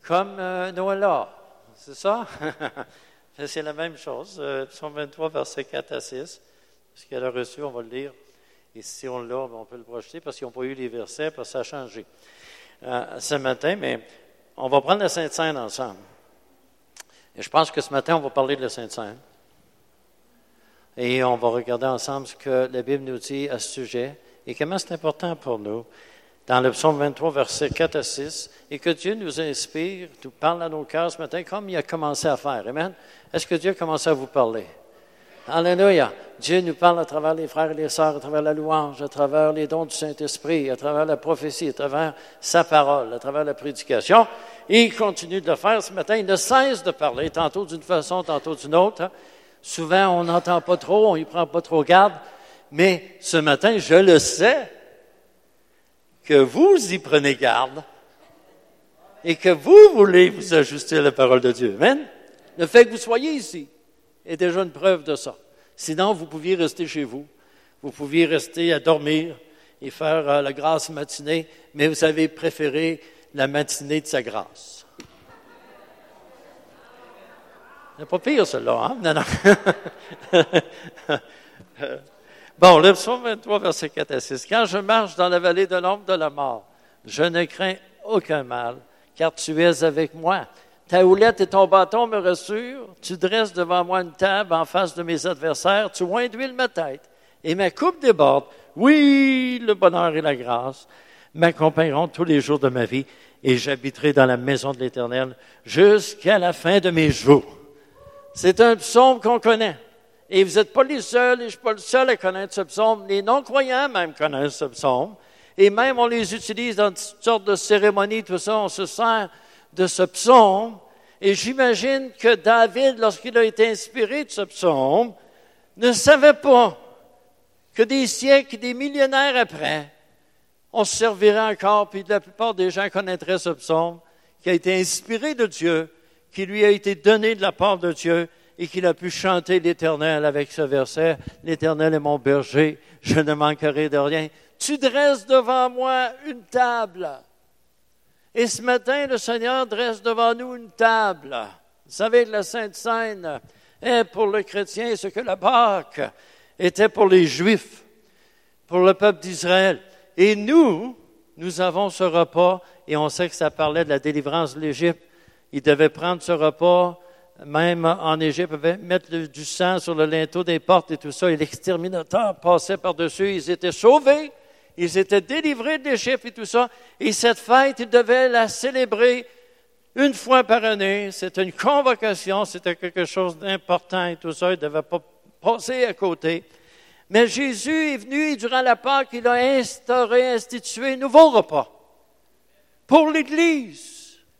comme Noëlla. C'est ça? C'est la même chose. Psaume 23, versets 4 à 6. Ce qu'elle a reçu, on va le lire. Et si on l'a, on peut le projeter parce qu'ils n'ont pas eu les versets, parce que ça a changé ce matin. Mais on va prendre la Sainte Seine ensemble. Et je pense que ce matin, on va parler de la Sainte Seine. Et on va regarder ensemble ce que la Bible nous dit à ce sujet et comment c'est important pour nous. Dans le psaume 23, versets 4 à 6, et que Dieu nous inspire, nous parle à nos cœurs ce matin, comme il a commencé à faire. Amen? Est-ce que Dieu a commencé à vous parler? Alléluia! Dieu nous parle à travers les frères et les sœurs, à travers la louange, à travers les dons du Saint-Esprit, à travers la prophétie, à travers sa parole, à travers la prédication. Et il continue de le faire ce matin. Il ne cesse de parler, tantôt d'une façon, tantôt d'une autre. Hein? Souvent, on n'entend pas trop, on n'y prend pas trop garde. Mais ce matin, je le sais, que vous y prenez garde et que vous voulez vous ajuster à la parole de Dieu. Amen? Le fait que vous soyez ici est déjà une preuve de ça. Sinon, vous pouviez rester chez vous. Vous pouviez rester à dormir et faire la grasse matinée, mais vous avez préféré la matinée de sa grâce. C'est pas pire, celle-là, hein? Non. Bon, le psaume 23, verset 4 à 6. « Quand je marche dans la vallée de l'ombre de la mort, je ne crains aucun mal, car tu es avec moi. Ta houlette et ton bâton me rassurent. Tu dresses devant moi une table en face de mes adversaires. Tu oins d'huile ma tête, et ma coupe déborde. Oui, le bonheur et la grâce m'accompagneront tous les jours de ma vie, et j'habiterai dans la maison de l'Éternel jusqu'à la fin de mes jours. » C'est un psaume qu'on connaît. Et vous n'êtes pas les seuls, et je ne suis pas le seul à connaître ce psaume. Les non-croyants même connaissent ce psaume. Et même on les utilise dans toutes sortes de cérémonies, tout ça, on se sert de ce psaume. Et j'imagine que David, lorsqu'il a été inspiré de ce psaume, ne savait pas que des siècles, des millénaires après, on se servirait encore, puis la plupart des gens connaîtraient ce psaume, qui a été inspiré de Dieu, qui lui a été donné de la part de Dieu, et qu'il a pu chanter l'Éternel avec ce verset. « L'Éternel est mon berger, je ne manquerai de rien. Tu dresses devant moi une table. » Et ce matin, le Seigneur dresse devant nous une table. Vous savez que la Sainte Seine est pour le chrétien ce que la Pâque était pour les Juifs, pour le peuple d'Israël. Et nous avons ce repas, et on sait que ça parlait de la délivrance de l'Égypte. Ils devaient prendre ce repas. Même en Égypte, ils pouvaient mettre du sang sur le linteau des portes et tout ça, et l'exterminateur passait par-dessus. Ils étaient sauvés, ils étaient délivrés de l'Égypte et tout ça. Et cette fête, ils devaient la célébrer une fois par année. C'était une convocation, c'était quelque chose d'important et tout ça. Ils ne devaient pas passer à côté. Mais Jésus est venu et durant la Pâque, il a institué un nouveau repas pour l'Église.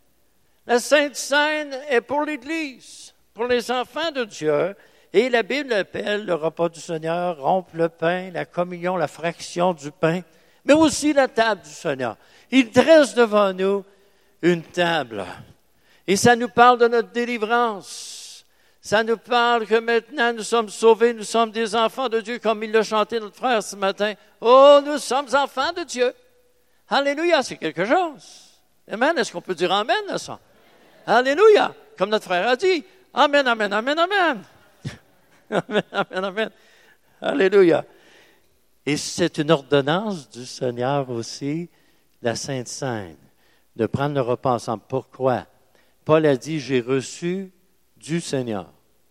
La Sainte Seine est pour l'Église, pour les enfants de Dieu. Et la Bible appelle le repas du Seigneur, rompre le pain, la communion, la fraction du pain, mais aussi la table du Seigneur. Il dresse devant nous une table. Et ça nous parle de notre délivrance. Ça nous parle que maintenant nous sommes sauvés, nous sommes des enfants de Dieu, comme il l'a chanté notre frère ce matin. Oh, nous sommes enfants de Dieu. Alléluia, c'est quelque chose. Amen. Est-ce qu'on peut dire amen à ça? Alléluia! Comme notre frère a dit. Amen, amen, amen, amen. Amen, amen, amen. Alléluia. Et c'est une ordonnance du Seigneur aussi, la Sainte Seine, de prendre le repas ensemble. Pourquoi? Paul a dit, j'ai reçu du Seigneur.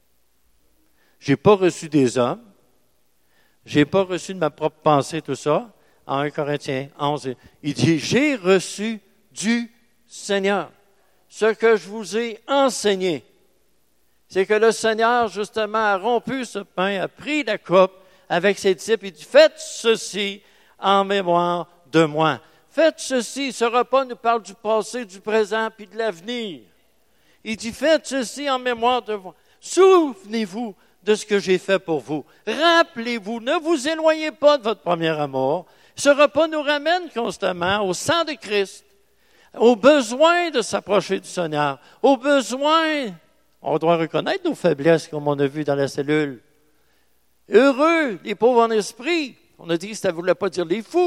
J'ai pas reçu des hommes. J'ai pas reçu de ma propre pensée, tout ça. En 1 Corinthiens 11, il dit, j'ai reçu du Seigneur. Ce que je vous ai enseigné, c'est que le Seigneur, justement, a rompu ce pain, a pris la coupe avec ses disciples et dit, faites ceci en mémoire de moi. Faites ceci. Ce repas nous parle du passé, du présent, puis de l'avenir. Il dit, faites ceci en mémoire de moi. Souvenez-vous de ce que j'ai fait pour vous. Rappelez-vous, ne vous éloignez pas de votre premier amour. Ce repas nous ramène constamment au sang de Christ, au besoin de s'approcher du Seigneur, au besoin, on doit reconnaître nos faiblesses comme on a vu dans la cellule. Heureux les pauvres en esprit, on a dit que ça ne voulait pas dire les fous.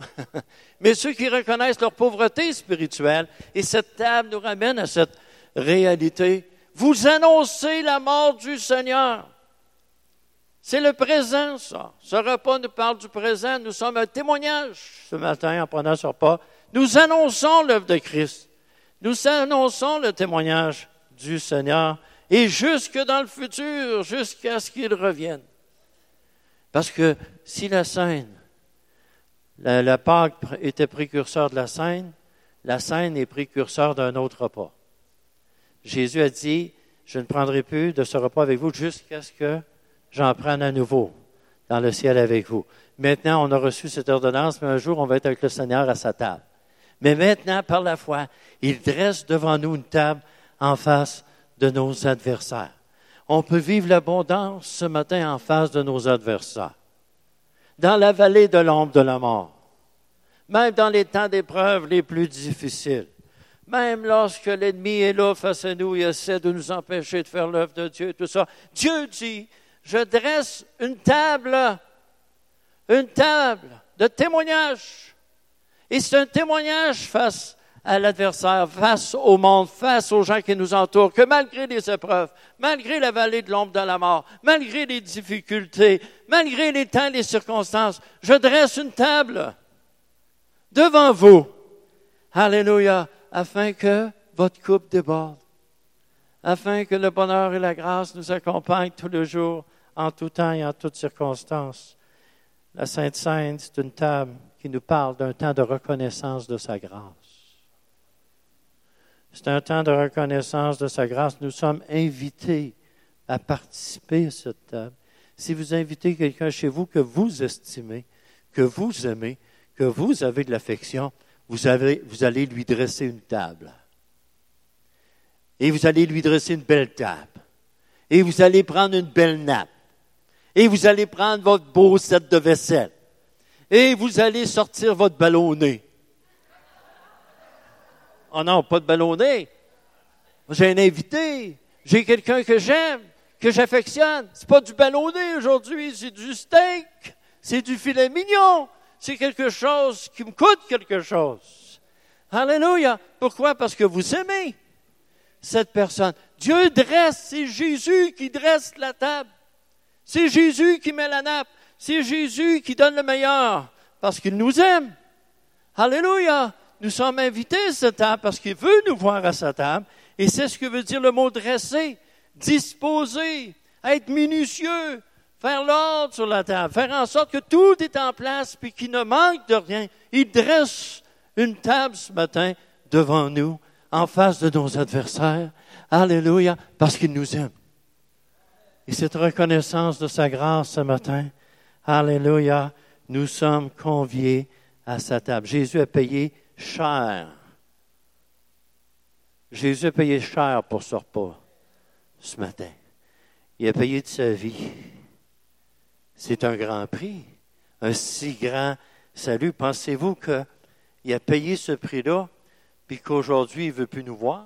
mais ceux qui reconnaissent leur pauvreté spirituelle. Et cette table nous ramène à cette réalité. Vous annoncez la mort du Seigneur. C'est le présent, ça. Ce repas nous parle du présent. Nous sommes un témoignage ce matin en prenant ce repas. Nous annonçons l'œuvre de Christ. Nous annonçons le témoignage du Seigneur et jusque dans le futur, jusqu'à ce qu'il revienne. Parce que si la scène, la Pâque était précurseur de la scène est précurseur d'un autre repas. Jésus a dit, je ne prendrai plus de ce repas avec vous jusqu'à ce que j'en prenne à nouveau dans le ciel avec vous. Maintenant, on a reçu cette ordonnance, mais un jour, on va être avec le Seigneur à sa table. Mais maintenant, par la foi, il dresse devant nous une table en face de nos adversaires. On peut vivre l'abondance ce matin en face de nos adversaires. Dans la vallée de l'ombre de la mort. Même dans les temps d'épreuve les plus difficiles. Même lorsque l'ennemi est là face à nous, il essaie de nous empêcher de faire l'œuvre de Dieu, tout ça. Dieu dit, je dresse une table de témoignage. Et c'est un témoignage face à l'adversaire, face au monde, face aux gens qui nous entourent, que malgré les épreuves, malgré la vallée de l'ombre de la mort, malgré les difficultés, malgré les temps et les circonstances, je dresse une table devant vous. Alléluia, afin que votre coupe déborde, afin que le bonheur et la grâce nous accompagnent tous les jours, en tout temps et en toutes circonstances. La Sainte Seine, c'est une table qui nous parle d'un temps de reconnaissance de sa grâce. C'est un temps de reconnaissance de sa grâce. Nous sommes invités à participer à cette table. Si vous invitez quelqu'un chez vous que vous estimez, que vous aimez, que vous avez de l'affection, vous allez lui dresser une table. Et vous allez lui dresser une belle table. Et vous allez prendre une belle nappe. Et vous allez prendre votre beau set de vaisselle. Et vous allez sortir votre ballonnet. Oh non, pas de ballonnet. J'ai un invité. J'ai quelqu'un que j'aime, que j'affectionne. C'est pas du ballonnet aujourd'hui, c'est du steak. C'est du filet mignon. C'est quelque chose qui me coûte quelque chose. Alléluia. Pourquoi? Parce que vous aimez cette personne. Dieu dresse, c'est Jésus qui dresse la table. C'est Jésus qui met la nappe. C'est Jésus qui donne le meilleur parce qu'il nous aime. Alléluia. Nous sommes invités à cette table parce qu'il veut nous voir à sa table. Et c'est ce que veut dire le mot dresser, disposer, être minutieux, faire l'ordre sur la table, faire en sorte que tout est en place puis qu'il ne manque de rien. Il dresse une table ce matin devant nous, en face de nos adversaires. Alléluia, parce qu'il nous aime. Et cette reconnaissance de sa grâce ce matin, alléluia, nous sommes conviés à sa table. Jésus a payé cher. Jésus a payé cher pour ce repas ce matin. Il a payé de sa vie. C'est un grand prix, un si grand salut. Pensez-vous qu'il a payé ce prix-là, puis qu'aujourd'hui, il ne veut plus nous voir?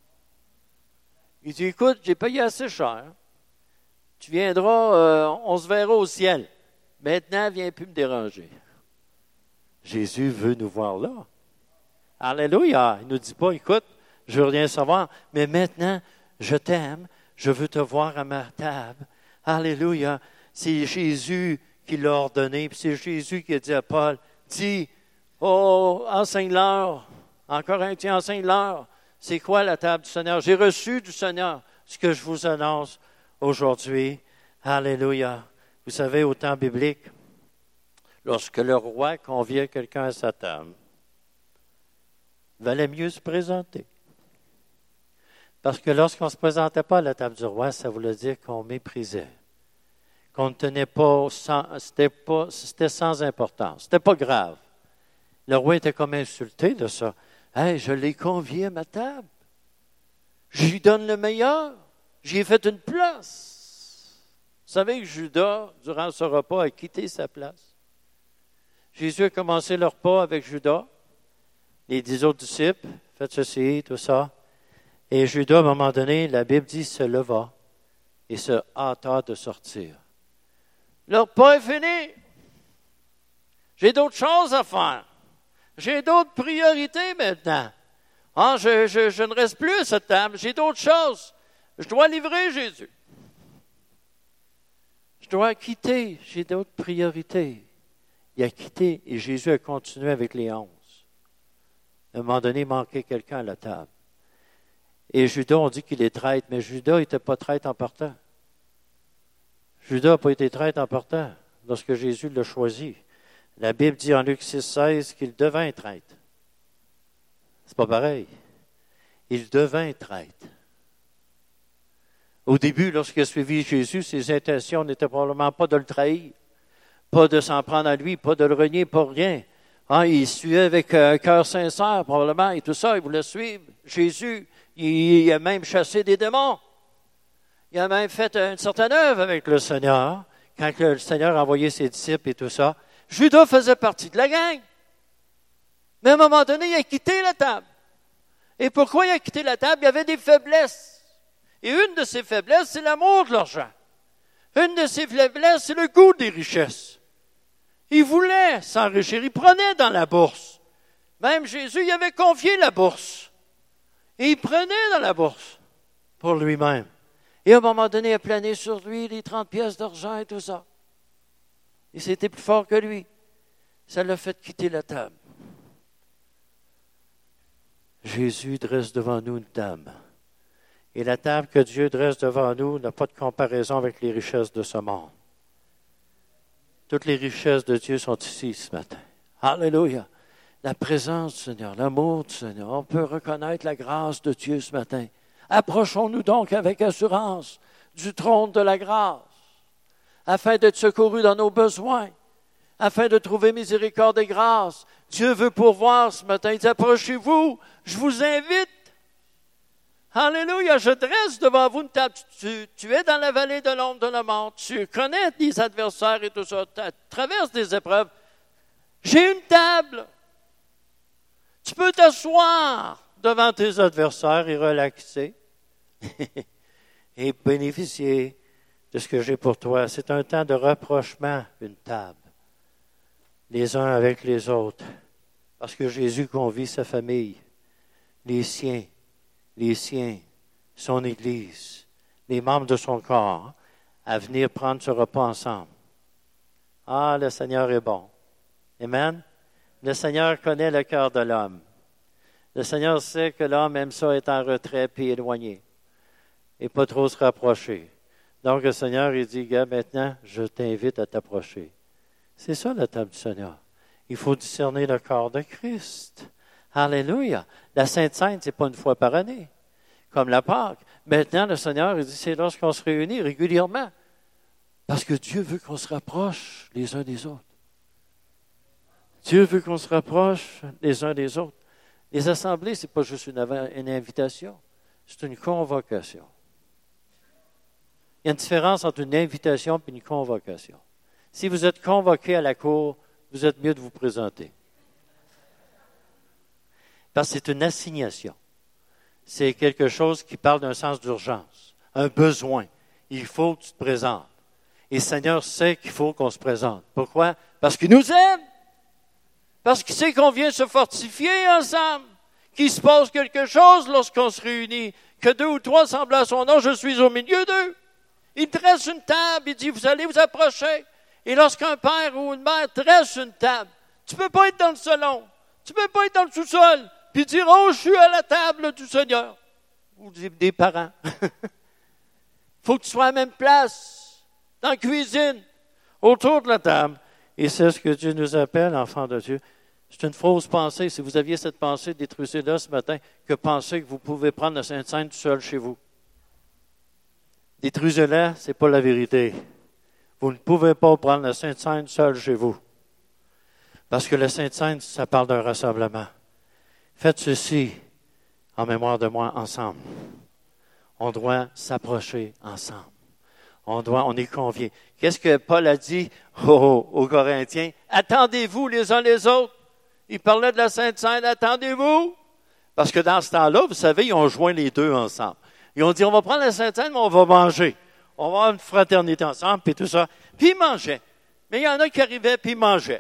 Il dit, écoute, j'ai payé assez cher. Tu viendras, on se verra au ciel. Maintenant, viens plus me déranger. Jésus veut nous voir là. Alléluia. Il ne nous dit pas, écoute, je veux rien savoir, mais maintenant, je t'aime, je veux te voir à ma table. Alléluia. C'est Jésus qui l'a ordonné, puis c'est Jésus qui a dit à Paul, dis, oh, enseigne-leur, en Corinthiens, enseigne-leur, c'est quoi la table du Seigneur? J'ai reçu du Seigneur ce que je vous annonce aujourd'hui. Alléluia. Vous savez, au temps biblique, lorsque le roi conviait quelqu'un à sa table, il valait mieux se présenter. Parce que lorsqu'on ne se présentait pas à la table du roi, ça voulait dire qu'on méprisait, qu'on ne tenait pas, c'était sans importance, c'était pas grave. Le roi était comme insulté de ça. Hey, je l'ai convié à ma table. Je lui donne le meilleur. J'y ai fait une place. Vous savez que Judas, durant ce repas, a quitté sa place. Jésus a commencé le repas avec Judas, les 10 autres disciples, faites ceci, tout ça. Et Judas, à un moment donné, la Bible dit, se leva et se hâta de sortir. Le repas est fini. J'ai d'autres choses à faire. J'ai d'autres priorités maintenant. Ah, je ne reste plus à cette table. J'ai d'autres choses. Je dois livrer Jésus. Je dois quitter. J'ai d'autres priorités. Il a quitté et Jésus a continué avec les 11. À un moment donné, il manquait quelqu'un à la table. Et Judas, on dit qu'il est traître, mais Judas n'était pas traître en partant. Judas n'a pas été traître en partant lorsque Jésus l'a choisi. La Bible dit en Luc 6,16 qu'il devint traître. C'est pas pareil. Il devint traître. Au début, lorsqu'il a suivi Jésus, ses intentions n'étaient probablement pas de le trahir, pas de s'en prendre à lui, pas de le renier, pas rien. Il suivait avec un cœur sincère, probablement, et tout ça, il voulait suivre Jésus. Il a même chassé des démons. Il a même fait une certaine œuvre avec le Seigneur. Quand le Seigneur a envoyé ses disciples et tout ça, Judas faisait partie de la gang. Mais à un moment donné, il a quitté la table. Et pourquoi il a quitté la table? Il y avait des faiblesses. Et une de ces faiblesses, c'est l'amour de l'argent. Une de ses faiblesses, c'est le goût des richesses. Il voulait s'enrichir. Il prenait dans la bourse. Même Jésus, il avait confié la bourse. Et il prenait dans la bourse pour lui-même. Et à un moment donné, il a plané sur lui les 30 pièces d'argent et tout ça. Et c'était plus fort que lui. Ça l'a fait quitter la table. Jésus dresse devant nous une table. Et la table que Dieu dresse devant nous n'a pas de comparaison avec les richesses de ce monde. Toutes les richesses de Dieu sont ici ce matin. Alléluia. La présence du Seigneur, l'amour du Seigneur. On peut reconnaître la grâce de Dieu ce matin. Approchons-nous donc avec assurance du trône de la grâce, afin d'être secourus dans nos besoins, afin de trouver miséricorde et grâce. Dieu veut pourvoir ce matin. Il dit, approchez-vous, je vous invite. Alléluia, je dresse devant vous une table. Tu es dans la vallée de l'ombre de la mort. Tu connais des adversaires et tout ça. Tu traverses des épreuves. J'ai une table. Tu peux t'asseoir devant tes adversaires et relaxer et bénéficier de ce que j'ai pour toi. C'est un temps de rapprochement, une table, les uns avec les autres, parce que Jésus convie sa famille, les siens, son Église, les membres de son corps, à venir prendre ce repas ensemble. Ah, le Seigneur est bon. Amen. Le Seigneur connaît le cœur de l'homme. Le Seigneur sait que l'homme aime ça être en retrait puis éloigné et pas trop se rapprocher. Donc le Seigneur, il dit, gars, maintenant, je t'invite à t'approcher. C'est ça la table du Seigneur. Il faut discerner le corps de Christ. Alléluia. La Sainte Seine, c'est pas une fois par année, comme la Pâque. Maintenant, le Seigneur, il dit, c'est lorsqu'on se réunit régulièrement. Parce que Dieu veut qu'on se rapproche les uns des autres. Dieu veut qu'on se rapproche les uns des autres. Les assemblées, ce n'est pas juste une invitation, c'est une convocation. Il y a une différence entre une invitation et une convocation. Si vous êtes convoqué à la cour, vous êtes mieux de vous présenter. Parce que c'est une assignation. C'est quelque chose qui parle d'un sens d'urgence, un besoin. Il faut que tu te présentes. Et le Seigneur sait qu'il faut qu'on se présente. Pourquoi? Parce qu'il nous aime. Parce qu'il sait qu'on vient se fortifier ensemble. Qu'il se passe quelque chose lorsqu'on se réunit. Que 2 ou 3 semblent à son nom, je suis au milieu d'eux. Il dresse une table, il dit, vous allez vous approcher. Et lorsqu'un père ou une mère dresse une table, tu ne peux pas être dans le salon, tu ne peux pas être dans le sous-sol, puis dire, oh, je suis à la table du Seigneur. Ou des parents. Il faut que tu sois à la même place, dans la cuisine, autour de la table. Et c'est ce que Dieu nous appelle, enfants de Dieu. C'est une fausse pensée. Si vous aviez cette pensée, détruisez-la ce matin, que penser que vous pouvez prendre la Sainte Seine tout seul chez vous. Détruisez-la, ce n'est pas la vérité. Vous ne pouvez pas prendre la Sainte Seine seul chez vous. Parce que la Sainte Seine, ça parle d'un rassemblement. Faites ceci en mémoire de moi ensemble. On doit s'approcher ensemble. On est conviés. Qu'est-ce que Paul a dit aux Corinthiens? Attendez-vous les uns les autres. Il parlait de la Sainte Seine, attendez-vous. Parce que dans ce temps-là, vous savez, ils ont joint les deux ensemble. Ils ont dit, on va prendre la Sainte Seine, mais on va manger. On va avoir une fraternité ensemble, puis tout ça. Puis ils mangeaient. Mais il y en a qui arrivaient, puis ils mangeaient.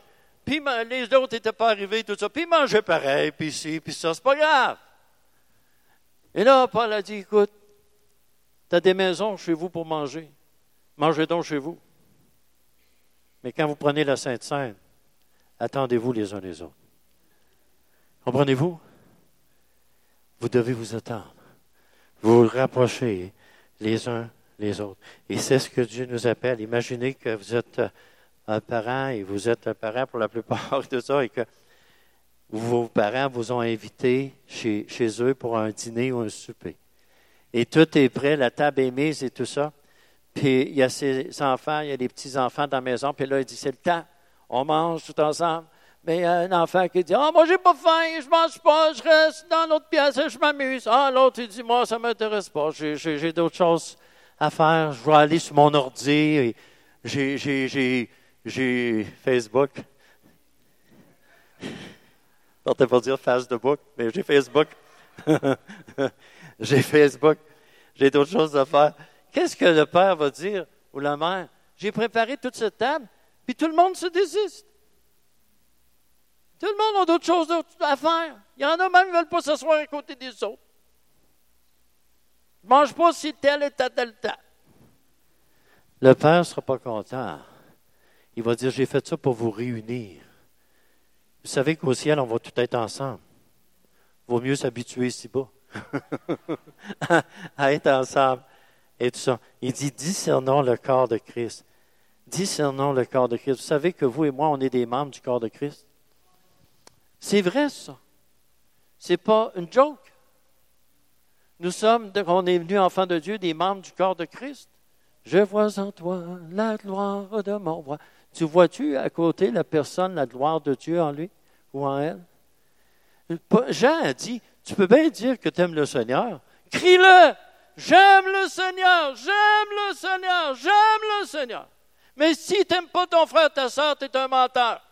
Puis les autres n'étaient pas arrivés, tout ça. Puis ils mangeaient pareil, puis ci, puis ça, c'est pas grave. Et là, Paul a dit, écoute, tu as des maisons chez vous pour manger. Mangez donc chez vous. Mais quand vous prenez la Sainte Seine, attendez-vous les uns les autres. Comprenez-vous? Vous devez vous attendre. Vous vous rapprochez les uns les autres. Et c'est ce que Dieu nous appelle. Imaginez que vous êtes un parent et vous êtes un parent pour la plupart de ça et que vos parents vous ont invité chez eux pour un dîner ou un souper. Et tout est prêt, la table est mise et tout ça. Puis il y a ces enfants, il y a des petits-enfants dans la maison, puis là, il dit, c'est le temps, on mange tout ensemble. Mais il y a un enfant qui dit, moi, j'ai pas faim, je mange pas, je reste dans l'autre pièce et je m'amuse. L'autre, il dit, moi, ça m'intéresse pas, j'ai d'autres choses à faire, je vais aller sur mon ordi, et j'ai Facebook. Je ne pas dire Facebook, mais j'ai Facebook. J'ai Facebook, j'ai d'autres choses à faire. Qu'est-ce que le père va dire, ou la mère? J'ai préparé toute cette table, puis tout le monde se désiste. Tout le monde a d'autres choses à faire. Il y en a même qui ne veulent pas s'asseoir à côté des autres. Ils ne mangent pas si tel et tel. Le père ne sera pas content. Il va dire, j'ai fait ça pour vous réunir. Vous savez qu'au ciel, on va tout être ensemble. Il vaut mieux s'habituer ici bas à être ensemble. Et tout ça. Il dit, discernons le corps de Christ. Discernons le corps de Christ. Vous savez que vous et moi, on est des membres du corps de Christ. C'est vrai, ça. C'est pas une joke. Nous sommes, on est venus enfants de Dieu, des membres du corps de Christ. Je vois en toi la gloire de mon roi. Tu vois-tu à côté la personne, la gloire de Dieu en lui ou en elle? Jean a dit, tu peux bien dire que tu aimes le Seigneur. Crie-le! J'aime le Seigneur! J'aime le Seigneur! J'aime le Seigneur! Mais si tu n'aimes pas ton frère, ta soeur, tu es un menteur.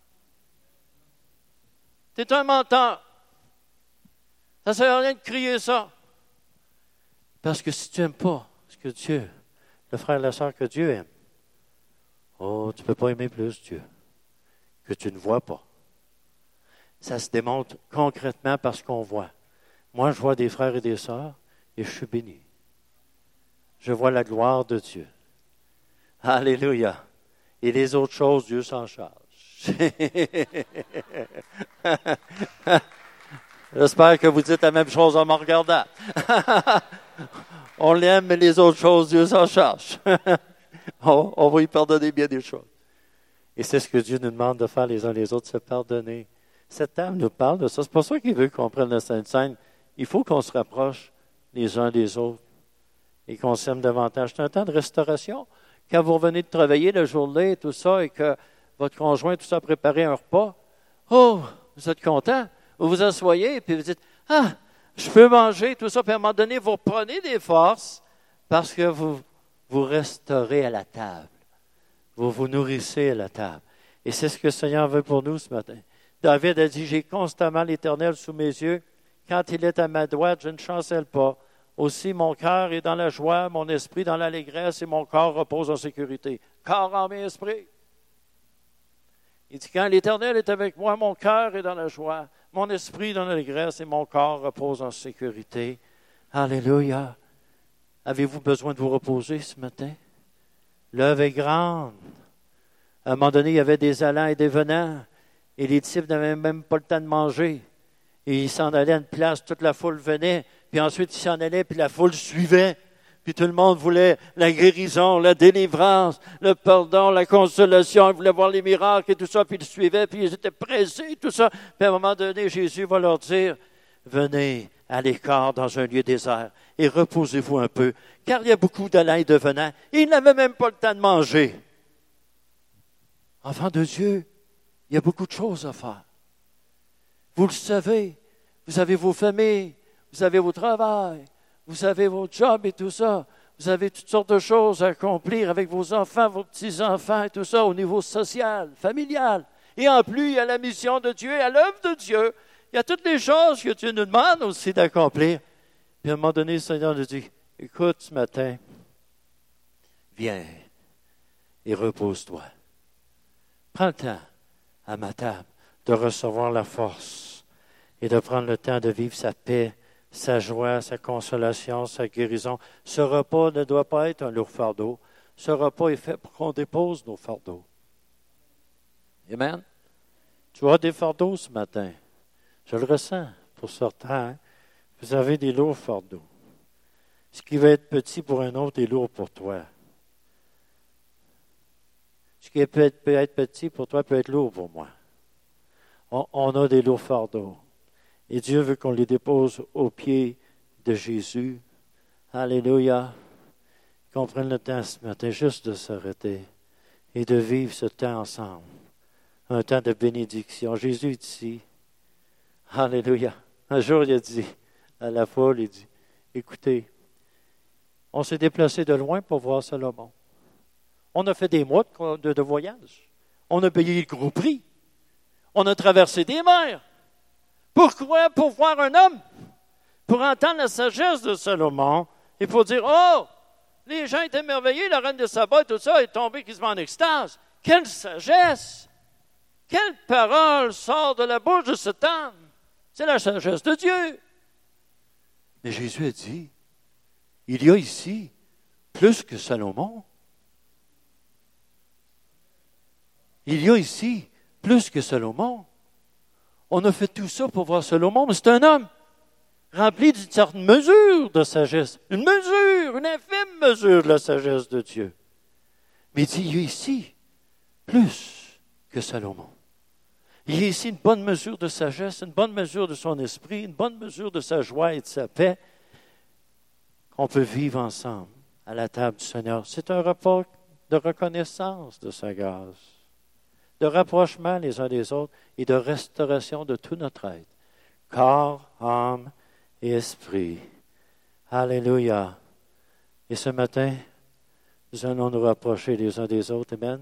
Tu es un menteur. Ça ne sert à rien de crier ça. Parce que si tu n'aimes pas ce que Dieu, le frère et la sœur que Dieu aime, tu ne peux pas aimer plus Dieu que tu ne vois pas. Ça se démontre concrètement par ce qu'on voit. Moi, je vois des frères et des sœurs et je suis béni. Je vois la gloire de Dieu. Alléluia. Et les autres choses, Dieu s'en charge. J'espère que vous dites la même chose en me regardant. On l'aime, mais les autres choses, Dieu s'en charge. On va lui pardonner bien des choses. Et c'est ce que Dieu nous demande de faire les uns les autres, se pardonner. Cette table nous parle de ça. C'est pas ça qu'il veut qu'on prenne la Sainte Seine. Il faut qu'on se rapproche les uns des autres et qu'on s'aime davantage. C'est un temps de restauration. Quand vous revenez de travailler le jour-là et tout ça, et que votre conjoint, tout ça, a préparé un repas, vous êtes content. Vous vous asseyez et puis vous dites, je peux manger, tout ça. Puis à un moment donné, vous reprenez des forces parce que vous restaurez à la table. Vous vous nourrissez à la table. Et c'est ce que le Seigneur veut pour nous ce matin. David a dit, j'ai constamment l'Éternel sous mes yeux. Quand il est à ma droite, je ne chancelle pas. Aussi, mon cœur est dans la joie, mon esprit dans l'allégresse et mon corps repose en sécurité. Corps, âme et esprit. Il dit, quand l'Éternel est avec moi, mon cœur est dans la joie, mon esprit dans l'allégresse et mon corps repose en sécurité. Alléluia. Avez-vous besoin de vous reposer ce matin? L'œuvre est grande. À un moment donné, il y avait des allants et des venants, et les disciples n'avaient même pas le temps de manger. Et ils s'en allaient à une place, toute la foule venait, puis ensuite ils s'en allaient, puis la foule suivait. Puis tout le monde voulait la guérison, la délivrance, le pardon, la consolation. Ils voulaient voir les miracles et tout ça, puis ils suivaient, puis ils étaient pressés, tout ça. Puis à un moment donné, Jésus va leur dire, venez à l'écart dans un lieu désert et reposez-vous un peu, car il y a beaucoup d'allants et de venants. Et ils n'avaient même pas le temps de manger. Enfants de Dieu, il y a beaucoup de choses à faire. Vous le savez, vous avez vos familles, vous avez vos travails, vous avez vos jobs et tout ça. Vous avez toutes sortes de choses à accomplir avec vos enfants, vos petits-enfants et tout ça au niveau social, familial. Et en plus, il y a la mission de Dieu, à l'œuvre de Dieu. Il y a toutes les choses que Dieu nous demande aussi d'accomplir. Puis à un moment donné, le Seigneur nous dit, écoute ce matin, viens et repose-toi. Prends le temps. à ma table, de recevoir la force et de prendre le temps de vivre sa paix, sa joie, sa consolation, sa guérison. Ce repas ne doit pas être un lourd fardeau. Ce repas est fait pour qu'on dépose nos fardeaux. Amen. Tu as des fardeaux ce matin. Je le ressens pour certains. Vous avez des lourds fardeaux. Ce qui va être petit pour un autre est lourd pour toi. Ce qui peut être petit pour toi peut être lourd pour moi. On a des lourds fardeaux. Et Dieu veut qu'on les dépose aux pieds de Jésus. Alléluia. Qu'on prenne le temps ce matin juste de s'arrêter et de vivre ce temps ensemble. Un temps de bénédiction. Jésus est ici. Alléluia. Un jour, il a dit à la foule, il dit, écoutez, on s'est déplacé de loin pour voir Salomon. On a fait des mois de voyage. On a payé le gros prix. On a traversé des mers. Pourquoi? Pour voir un homme. Pour entendre la sagesse de Salomon et pour dire, oh, les gens étaient émerveillés, la reine de Saba et tout ça est tombée quasiment en extase. Quelle sagesse! Quelle parole sort de la bouche de cet homme? C'est la sagesse de Dieu. Mais Jésus a dit, il y a ici plus que Salomon. Il y a ici plus que Salomon. On a fait tout ça pour voir Salomon, mais c'est un homme rempli d'une certaine mesure de sagesse. Une mesure, une infime mesure de la sagesse de Dieu. Mais il dit, il y a ici plus que Salomon. Il y a ici une bonne mesure de sagesse, une bonne mesure de son esprit, une bonne mesure de sa joie et de sa paix qu'on peut vivre ensemble à la table du Seigneur. C'est un repas de reconnaissance de sa grâce, de rapprochement les uns des autres et de restauration de tout notre être, corps, âme et esprit. Alléluia. Et ce matin, nous allons nous rapprocher les uns des autres. Amen.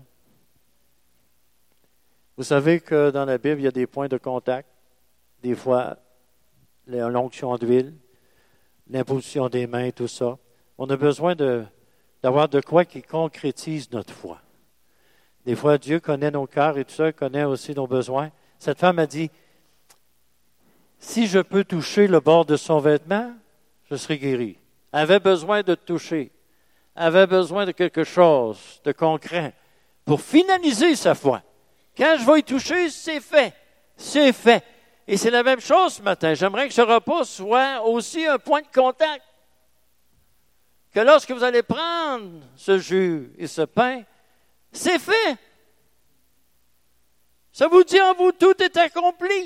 Vous savez que dans la Bible, il y a des points de contact. Des fois, l'onction d'huile, l'imposition des mains, tout ça. On a besoin d'avoir de quoi qui concrétise notre foi. Des fois, Dieu connaît nos cœurs et tout ça, il connaît aussi nos besoins. Cette femme a dit, si je peux toucher le bord de son vêtement, je serai guéri. Elle avait besoin de toucher. Elle avait besoin de quelque chose de concret pour finaliser sa foi. Quand je vais y toucher, c'est fait. C'est fait. Et c'est la même chose ce matin. J'aimerais que ce repas soit aussi un point de contact. Que lorsque vous allez prendre ce jus et ce pain, c'est fait. Ça vous dit en vous, tout est accompli.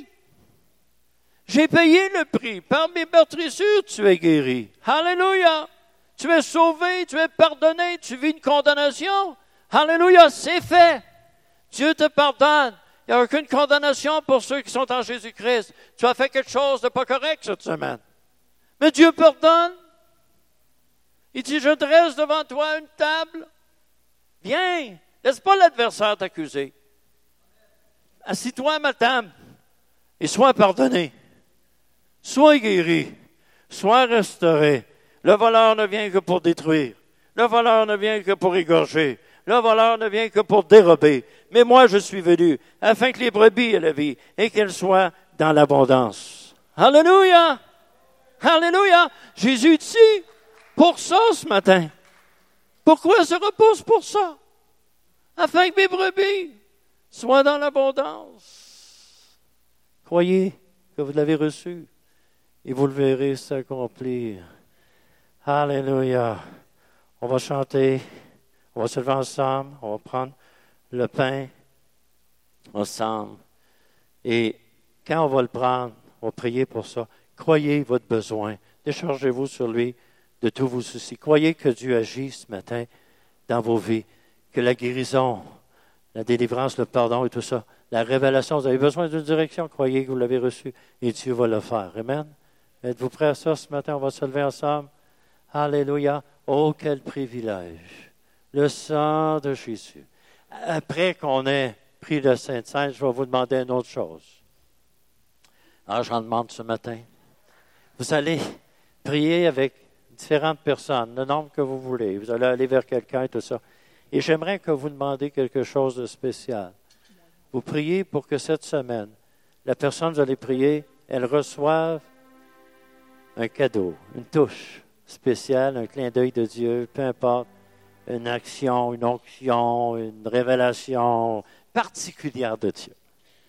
J'ai payé le prix. Par mes meurtrissures, tu es guéri. Alléluia. Tu es sauvé, tu es pardonné, tu vis une condamnation. Alléluia, c'est fait. Dieu te pardonne. Il n'y a aucune condamnation pour ceux qui sont en Jésus-Christ. Tu as fait quelque chose de pas correct cette semaine. Mais Dieu pardonne. Il dit, je dresse devant toi une table. Viens, laisse pas l'adversaire t'accuser. Assis-toi à ma table et sois pardonné. Sois guéri. Sois restauré. Le voleur ne vient que pour détruire. Le voleur ne vient que pour égorger. Le voleur ne vient que pour dérober. Mais moi, je suis venu afin que les brebis aient la vie et qu'elles soient dans l'abondance. Alléluia! Alléluia! Jésus est ici pour ça ce matin. Pourquoi se repose pour ça? Afin que mes brebis soient dans l'abondance. Croyez que vous l'avez reçu et vous le verrez s'accomplir. Alléluia! On va chanter. On va se lever ensemble, on va prendre le pain ensemble. Et quand on va le prendre, on va prier pour ça. Croyez votre besoin. Déchargez-vous sur lui de tous vos soucis. Croyez que Dieu agit ce matin dans vos vies. Que la guérison, la délivrance, le pardon et tout ça, la révélation, vous avez besoin d'une direction. Croyez que vous l'avez reçu et Dieu va le faire. Amen. Êtes-vous prêts à ça ce matin? On va se lever ensemble. Alléluia. Oh, quel privilège. Le sang de Jésus. Après qu'on ait pris le Saint-Saint, je vais vous demander une autre chose. Alors, j'en demande ce matin. Vous allez prier avec différentes personnes, le nombre que vous voulez. Vous allez aller vers quelqu'un et tout ça. Et j'aimerais que vous demandiez quelque chose de spécial. Vous priez pour que cette semaine, la personne que vous allez prier, elle reçoive un cadeau, une touche spéciale, un clin d'œil de Dieu, peu importe, une action, une onction, une révélation particulière de Dieu.